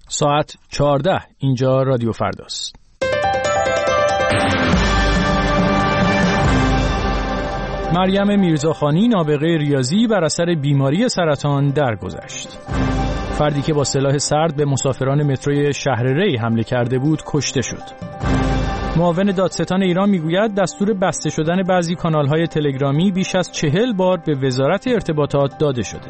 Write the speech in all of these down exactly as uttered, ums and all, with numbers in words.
ساعت چهارده. اینجا رادیو فرداست. مریم میرزاخانی نابغه ریاضی بر اثر بیماری سرطان درگذشت. فردی که با سلاح سرد به مسافران متروی شهر ری حمله کرده بود کشته شد. معاون دادستان ایران میگوید دستور بسته شدن بعضی کانال‌های تلگرامی بیش از چهل بار به وزارت ارتباطات داده شده.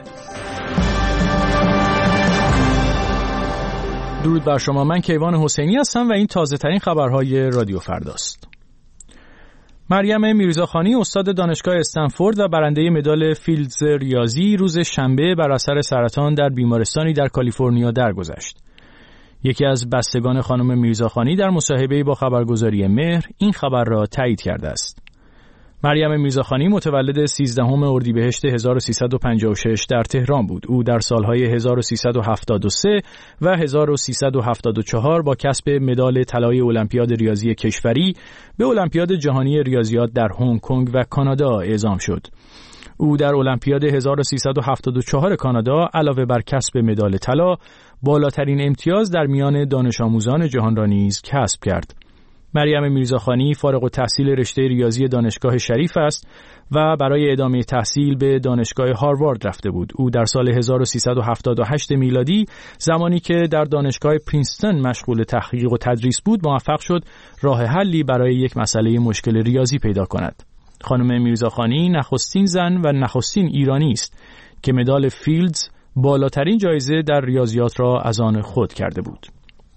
درود بر شما، من کیوان حسینی هستم و این تازه ترین خبرهای رادیو فرداست. مریم میرزاخانی استاد دانشگاه استنفورد و برنده مدال فیلدز ریاضی روز شنبه بر اثر سرطان در بیمارستانی در کالیفرنیا درگذشت. یکی از بستگان خانم میرزاخانی در مصاحبه‌ای با خبرگزاری مهر این خبر را تایید کرده است. مریم میرزاخانی متولد سیزدهم اردیبهشت هزار و سیصد و پنجاه و شش در تهران بود. او در سالهای هزار و سیصد و هفتاد و سه و هزار و سیصد و هفتاد و چهار با کسب مدال طلای المپیاد ریاضی کشوری به المپیاد جهانی ریاضیات در هنگ کنگ و کانادا اعزام شد. او در المپیاد هزار و سیصد و هفتاد و چهار کانادا علاوه بر کسب مدال طلا، بالاترین امتیاز در میان دانش آموزان جهان را نیز کسب کرد. مریم میرزاخانی فارغ التحصیل رشته ریاضی دانشگاه شریف است و برای ادامه تحصیل به دانشگاه هاروارد رفته بود. او در سال هزار و سیصد و هفتاد و هشت میلادی زمانی که در دانشگاه پرینستون مشغول تحقیق و تدریس بود موفق شد راه حلی برای یک مسئله مشکل ریاضی پیدا کند. خانم میرزاخانی نخستین زن و نخستین ایرانی است که مدال فیلدز بالاترین جایزه در ریاضیات را از آن خود کرده بود.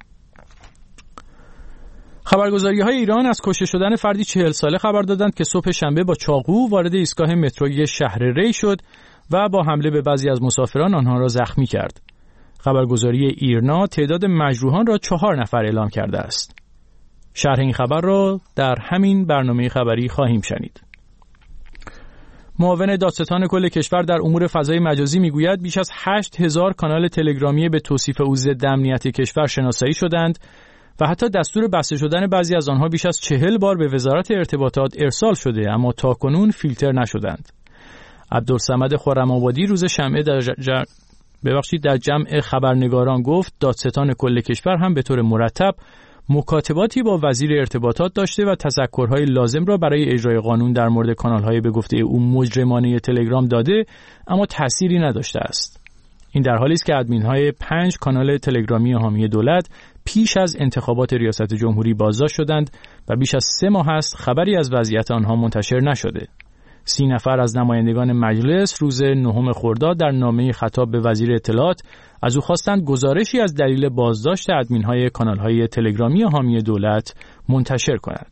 خبرگزاری‌های ایران از کشته شدن فردی چهل ساله خبر دادند که صبح شنبه با چاقو وارد ایستگاه متروی شهر ری شد و با حمله به بعضی از مسافران آنها را زخمی کرد. خبرگزاری ایرنا تعداد مجروحان را چهار نفر اعلام کرده است. شرح این خبر را در همین برنامه خبری خواهیم شنید. معاون دادستان کل کشور در امور فضای مجازی میگوید بیش از هشت هزار کانال تلگرامی به توصیف او ضد امنیت کشور شناسایی شدند و حتی دستور بسته شدن بعضی از آنها بیش از چهل بار به وزارت ارتباطات ارسال شده اما تاکنون فیلتر نشدند. عبدالصمد خرم‌آبادی روز شنبه در ج... ببخشید در جمع خبرنگاران گفت دادستان کل کشور هم به طور مرتب مکاتباتی با وزیر ارتباطات داشته و تذکرهای لازم را برای اجرای قانون در مورد کانال‌های به گفته او مجرمانه تلگرام داده اما تأثیری نداشته است. این در حالی است که ادمین‌های پنج کانال تلگرامی حامی دولت پیش از انتخابات ریاست جمهوری بازداشت شدند و بیش از سه ماه است خبری از وضعیت آنها منتشر نشده. سی نفر از نمایندگان مجلس روز نهم خرداد در نامه خطاب به وزیر اطلاعات از او خواستند گزارشی از دلیل بازداشت ادمین‌های کانال‌های تلگرامی حامی دولت منتشر کند.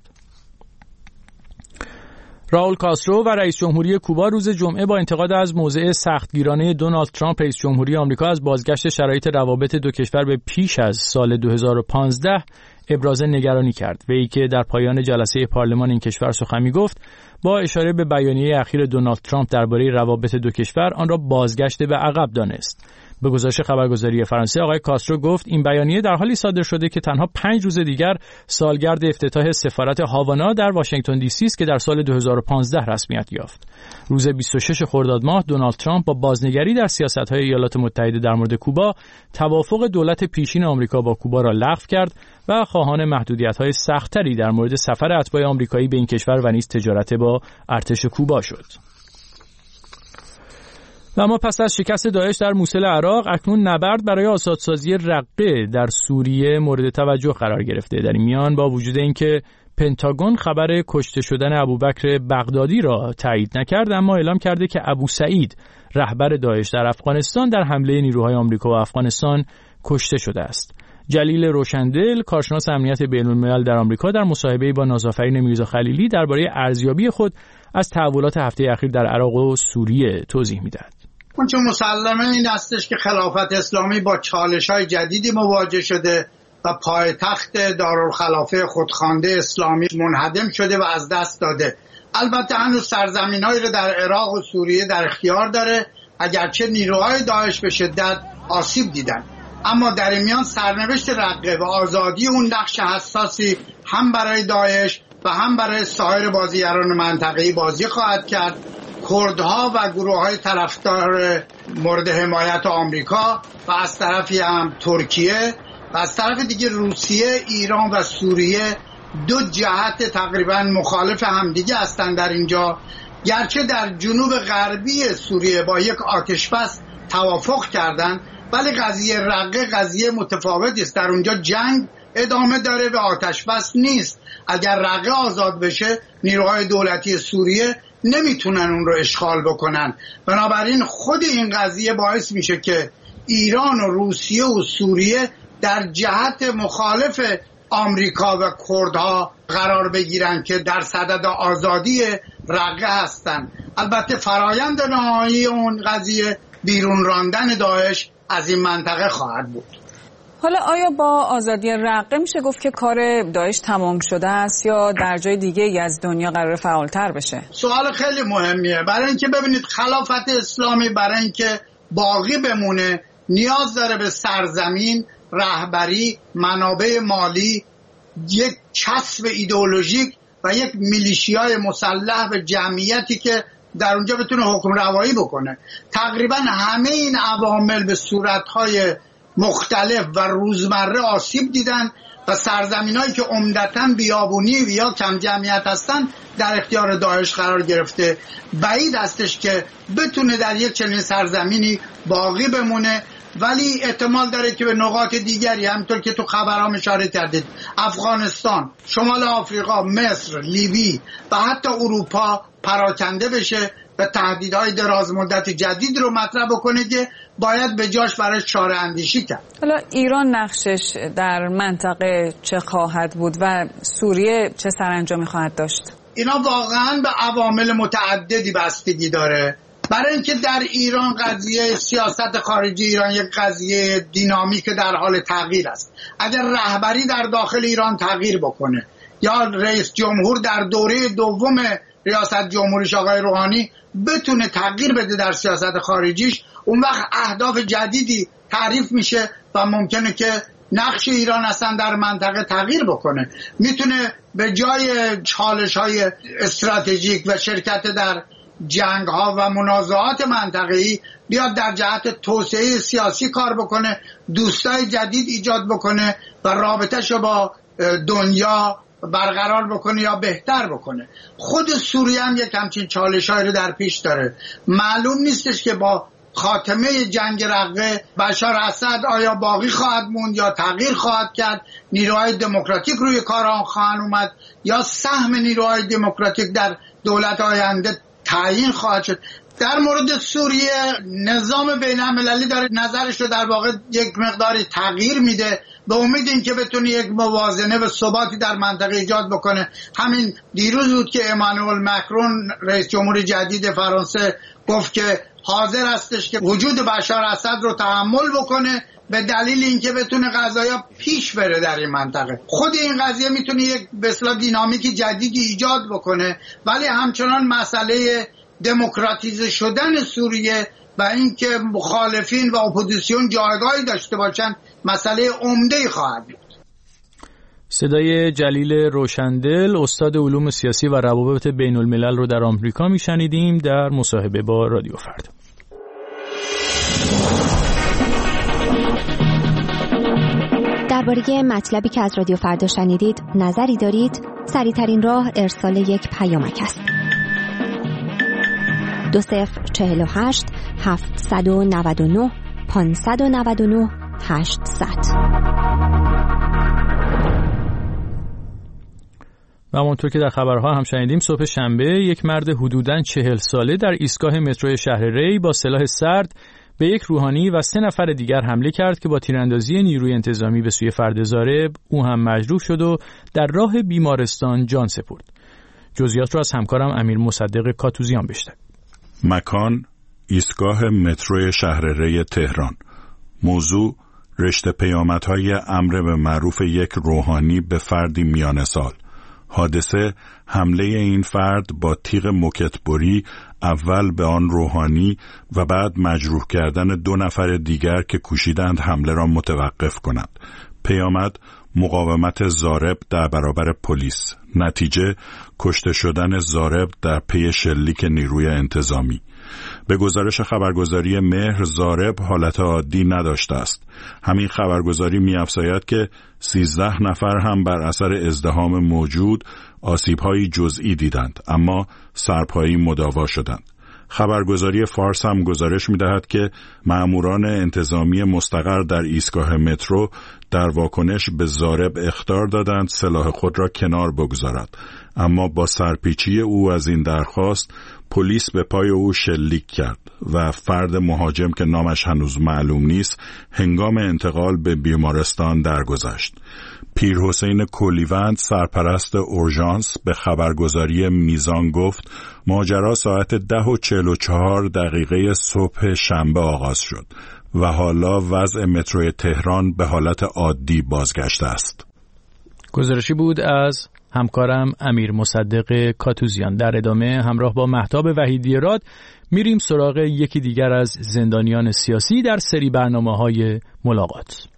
راول کاسترو و رئیس جمهوری کوبا روز جمعه با انتقاد از موضع سختگیرانه دونالد ترامپ رئیس جمهوری آمریکا از بازگشت شرایط روابط دو کشور به پیش از سال دو هزار و پانزده ابراز نگرانی کرد. وی که در پایان جلسه پارلمان این کشور سخن می‌گفت با اشاره به بیانیه اخیر دونالد ترامپ درباره روابط دو کشور آن را بازگشت به عقب دانست. به گزارش خبرگزاری فرانسه آقای کاسترو گفت این بیانیه در حالی صادر شده که تنها پنج روز دیگر سالگرد افتتاح سفارت هاوانا در واشنگتن دی سی است که در سال دو هزار و پانزده رسمیت یافت. روز بیست و شش خرداد ماه دونالد ترامپ با بازنگری در سیاست‌های ایالات متحده در مورد کوبا توافق دولت پیشین آمریکا با کوبا را لغو کرد و خواهان محدودیت‌های سخت‌تری در مورد سفر اتباع آمریکایی به این کشور و نیز تجارت با ارتش کوبا شد. و اما پس از شکست داعش در موصل عراق اکنون نبرد برای آزادسازی رقه در سوریه مورد توجه قرار گرفته. در این میان با وجود اینکه پنتاگون خبر کشته شدن ابوبکر بغدادی را تایید نکرد اما اعلام کرده که ابو سعید رهبر داعش در افغانستان در حمله نیروهای آمریکا و افغانستان کشته شده است. جلیل روشندل کارشناس امنیت بین‌الملل در آمریکا در مصاحبه‌ای با نازآفرین میرزا خلیلی درباره ارزیابی خود از تحولات هفته اخیر در عراق و سوریه توضیح می‌دهد. اونچه مسلمه این استش که خلافت اسلامی با چالش‌های جدیدی مواجه شده و پایتخت دارالخلافه خودخوانده اسلامی منهدم شده و از دست داده. البته هنوز سرزمین‌هایی رو در عراق و سوریه در اختیار داره اگرچه نیروهای داعش به شدت آسیب دیدن، اما در این میان سرنوشت رقه و آزادی اون نقش حساسی هم برای داعش و هم برای سایر بازیگران منطقه‌ای بازی خواهد کرد. کردها و گروه‌های طرفدار مورد حمایت آمریکا و از طرفی هم ترکیه و از طرف دیگه روسیه، ایران و سوریه دو جهت تقریبا مخالف همدیگه هستن در اینجا. گرچه در جنوب غربی سوریه با یک آتشبس توافق کردن، ولی قضیه رقه قضیه متفاوتی است. در اونجا جنگ ادامه داره و آتشبس نیست. اگر رقه آزاد بشه نیروهای دولتی سوریه نمیتونن اون رو اشغال بکنن. بنابراین خود این قضیه باعث میشه که ایران و روسیه و سوریه در جهت مخالف آمریکا و کردها قرار بگیرن که در صدد آزادی رقه هستن. البته فرایند نهایی اون قضیه بیرون راندن داعش از این منطقه خواهد بود. حالا آیا با آزادی رقه میشه گفت که کار داعش تمام شده است یا در جای دیگه ای از دنیا قرار فعالتر بشه؟ سوال خیلی مهمیه. برای اینکه ببینید خلافت اسلامی برای اینکه باقی بمونه نیاز داره به سرزمین، رهبری، منابع مالی، یک چسب ایدئولوژیک و یک میلیشیای مسلح و جمعیتی که در اونجا بتونه حکم روایی بکنه. تقریبا همه این عوامل به صورتهای مختلف و روزمره آسیب دیدن و سرزمینایی که عمدتاً بیابونی و یا کم جمعیت هستن در اختیار داعش قرار گرفته. بعید هستش که بتونه در یک چنین سرزمینی باقی بمونه، ولی احتمال داره که به نقاط دیگری همونطور که تو خبرها اشاره کردید، افغانستان، شمال آفریقا، مصر، لیبی و حتی اروپا پراکنده بشه و تهدیدهای دراز مدت جدید رو مطرح بکنه که باید به جاش برای چاره اندیشی کرد. حالا ایران نقشش در منطقه چه خواهد بود و سوریه چه سرانجامی خواهد داشت؟ اینا واقعا به عوامل متعددی بستگی داره. برای اینکه در ایران قضیه سیاست خارجی ایران یک قضیه دینامیک در حال تغییر است. اگر رهبری در داخل ایران تغییر بکنه یا رئیس جمهور در دوره دوم ریاست جمهوریش آقای روحانی بتونه تغییر بده در سیاست خارجیش، اون وقت اهداف جدیدی تعریف میشه و ممکنه که نقش ایران اصلا در منطقه تغییر بکنه. میتونه به جای چالش های استراتژیک و شرکت در جنگ ها و منازعات منطقه‌ای بیاد در جهت توسعه سیاسی کار بکنه، دوستای جدید ایجاد بکنه و رابطه‌شو با دنیا برقرار بکنه یا بهتر بکنه. خود سوریه هم یک همچین چالش‌هایی رو در پیش داره. معلوم نیستش که با خاتمه جنگ رقه بشار اسد آیا باقی خواهد موند یا تغییر خواهد کرد، نیروهای دموکراتیک روی کار آن خواهند اومد یا سهم نیروهای دموکراتیک در دولت آینده تعیین خواهد شد. در مورد سوریه نظام بین المللی داره نظرش رو در واقع یک مقداری تغییر میده به امید این که بتونه یک موازنه و ثباتی در منطقه ایجاد بکنه. همین دیروز بود که امانوئل مکرون رئیس جمهور جدید فرانسه گفت که حاضر هستش که وجود بشار اسد رو تحمل بکنه به دلیل اینکه بتونه قضایا پیش بره در این منطقه. خود این قضیه میتونه یک به اصطلاح دینامیک جدیدی ایجاد بکنه، ولی همچنان مسئله دموکراتیزه شدن سوریه و اینکه مخالفین و اپوزیسیون جایگاهی داشته باشن مسئله عمده‌ای خواهد بود. صدای جلیل روشندل، استاد علوم سیاسی و روابط بین الملل رو در آمریکا میشنیدیم در مصاحبه با رادیو فردا. درباره مطلبی که از رادیو فردا شنیدید نظری دارید؟ سریع‌ترین راه ارسال یک پیامک است. دو صفر چهل و هشت هفتصد و نود و نه پانصد و نود و نه هشتصد. و همونطور که در خبرها هم شنیدیم صبح شنبه یک مرد حدوداً چهل ساله در ایستگاه مترو شهر ری با سلاح سرد به یک روحانی و سه نفر دیگر حمله کرد که با تیراندازی نیروی انتظامی به سوی فردزاره او هم مجروح شد و در راه بیمارستان جان سپرد. جزئیات رو از همکارم امیر مصدق کاتوزیان بشنویم. مکان ایستگاه مترو شهر ری تهران. موضوع رشته پیامدهای امر به معروف یک روحانی به فردی میانه سال. حادثه حمله این فرد با تیغ موکتبری اول به آن روحانی و بعد مجروح کردن دو نفر دیگر که کوشیدند حمله را متوقف کنند. پیامد مقاومت ضارب در برابر پلیس. نتیجه کشته شدن ضارب در پی شلیک نیروی انتظامی. به گزارش خبرگزاری مهر، ضارب حالت عادی نداشته است. همین خبرگزاری می‌افزاید که سیزده نفر هم بر اثر ازدحام موجود آسیب‌های جزئی دیدند، اما سرپایی مداوا شدند. خبرگزاری فارس هم گزارش می‌دهد که مأموران انتظامی مستقر در ایستگاه مترو در واکنش به ضارب اخطار دادند سلاح خود را کنار بگذارد، اما با سرپیچی او از این درخواست پلیس به پای او شلیک کرد و فرد مهاجم که نامش هنوز معلوم نیست هنگام انتقال به بیمارستان درگذشت. پیر حسین کلیوند، سرپرست اورژانس، به خبرگزاری میزان گفت ماجرا ساعت ده و چهل و چهار دقیقه صبح شنبه آغاز شد و حالا وضع مترو تهران به حالت عادی بازگشته است. گزارشی بود از همکارم امیر مصدق کاتوزیان. در ادامه همراه با مهتاب وحیدی راد میریم سراغ یکی دیگر از زندانیان سیاسی در سری برنامه‌های ملاقات.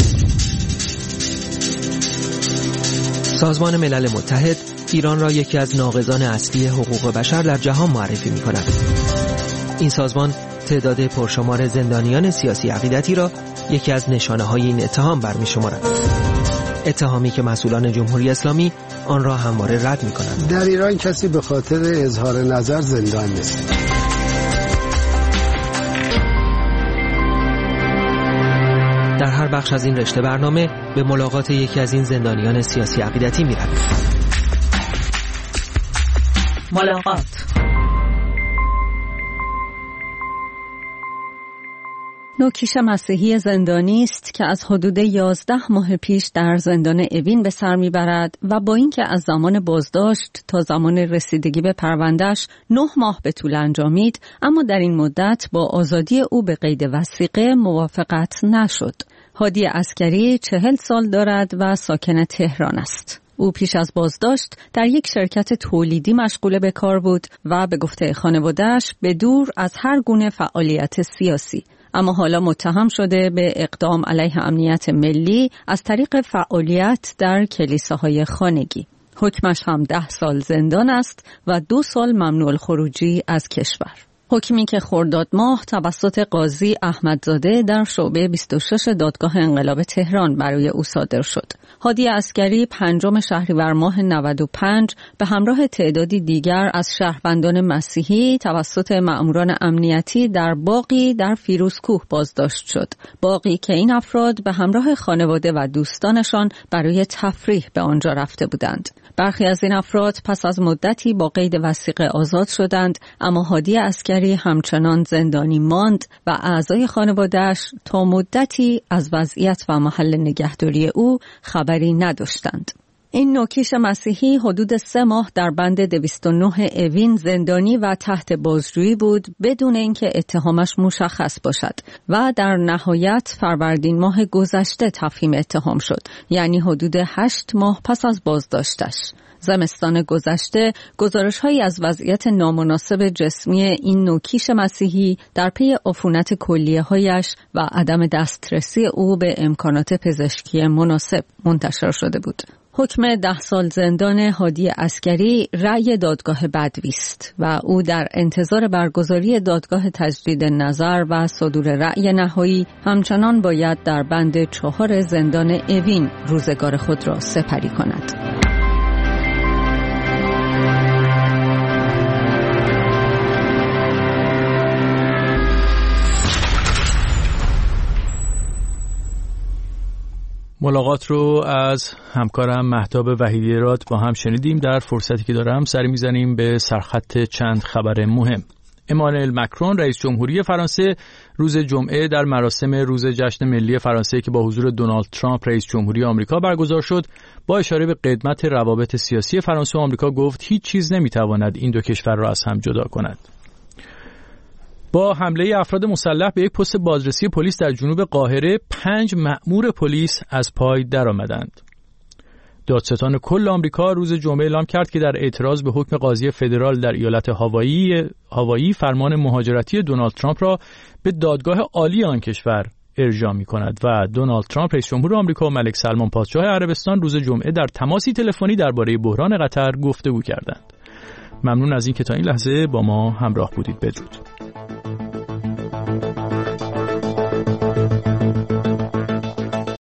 سازمان ملل متحد ایران را یکی از ناقضان اصلی حقوق بشر در جهان معرفی می‌کند. این سازمان تعداد پرشمار زندانیان سیاسی عقیدتی را یکی از نشانه‌های این اتهام برمی‌شمارد. اتهامی که مسئولان جمهوری اسلامی آن را همواره رد می‌کنند. در ایران کسی به خاطر اظهار نظر زندان نیست. در هر بخش از این رشته برنامه به ملاقات یکی از این زندانیان سیاسی عقیدتی می‌رویم. ملاقات. نوکیش مسیحی زندانی است که از حدود یازده ماه پیش در زندان اوین به سر میبرد و با اینکه از زمان بازداشت تا زمان رسیدگی به پروندهش نه ماه به طول انجامید، اما در این مدت با آزادی او به قید وثیقه موافقت نشد. هادی عسکری چهل سال دارد و ساکن تهران است. او پیش از بازداشت در یک شرکت تولیدی مشغول به کار بود و به گفته خانواده‌اش به دور از هر گونه فعالیت سیاسی، اما حالا متهم شده به اقدام علیه امنیت ملی از طریق فعالیت در کلیساهای خانگی. حکمش هم ده سال زندان است و دو سال ممنوع الخروجی از کشور. حکمی که خرداد ماه توسط قاضی احمدزاده در شعبه بیست و شش دادگاه انقلاب تهران برای او صادر شد. هادی عسکری پنجم شهریور ماه نود و پنج به همراه تعدادی دیگر از شهروندان مسیحی توسط مأموران امنیتی در باغی در فیروزکوه بازداشت شد. باغی که این افراد به همراه خانواده و دوستانشان برای تفریح به آنجا رفته بودند. برخی از این افراد پس از مدتی با قید وثیقه آزاد شدند، اما هادی عسکری همچنان زندانی ماند و اعضای خانواده‌اش تا مدتی از وضعیت و محل نگهداری او خبری نداشتند. این نوکیش مسیحی حدود سه ماه در بند دویست و نه اوین زندانی و تحت بازجویی بود بدون اینکه اتهامش مشخص باشد و در نهایت فروردین ماه گذشته تفهیم اتهام شد، یعنی حدود هشت ماه پس از بازداشتش. زمستان گذشته گزارش‌هایی از وضعیت نامناسب جسمی این نوکیش مسیحی در پی عفونت کلیه‌هایش و عدم دسترسی او به امکانات پزشکی مناسب منتشر شده بود. حکم ده سال زندان هادی عسکری رأی دادگاه بدوی است و او در انتظار برگزاری دادگاه تجدید نظر و صدور رأی نهایی همچنان باید در بند چهار زندان اوین روزگار خود را سپری کند. ملاقات رو از همکارم مهتاب وحیدی راد با هم شنیدیم. در فرصتی که دارم سری میزنیم به سرخط چند خبر مهم. امانوئل مکرون رئیس جمهوری فرانسه روز جمعه در مراسم روز جشن ملی فرانسه که با حضور دونالد ترامپ رئیس جمهوری آمریکا برگزار شد، با اشاره به قدمت روابط سیاسی فرانسه و آمریکا گفت هیچ چیز نمیتواند این دو کشور را از هم جدا کند. با حمله افراد مسلح به یک پست بازرسی پلیس در جنوب قاهره، پنج مأمور پلیس از پای درآمدند. دادستان کل آمریکا روز جمعه اعلام کرد که در اعتراض به حکم قاضی فدرال در ایالت هاوایی هاوایی فرمان مهاجرتی دونالد ترامپ را به دادگاه عالی آن کشور ارجاع می‌کند و دونالد ترامپ رئیس جمهور آمریکا و ملک سلمان پادشاه عربستان روز جمعه در تماسی تلفنی درباره بحران قطر گفتگو کردند. ممنون از این که تا این لحظه با ما همراه بودید. بدرود.